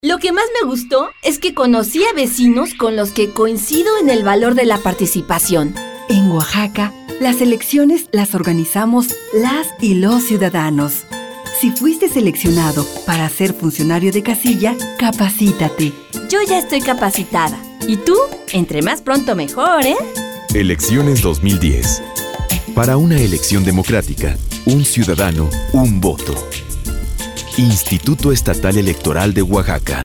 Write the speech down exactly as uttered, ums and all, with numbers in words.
Lo que más me gustó es que conocí a vecinos con los que coincido en el valor de la participación. En Oaxaca, las elecciones las organizamos las y los ciudadanos. Si fuiste seleccionado para ser funcionario de casilla, capacítate. Yo ya estoy capacitada. ¿Y tú? Entre más pronto mejor, ¿eh? Elecciones dos mil diez. Para una elección democrática, un ciudadano, un voto. Instituto Estatal Electoral de Oaxaca.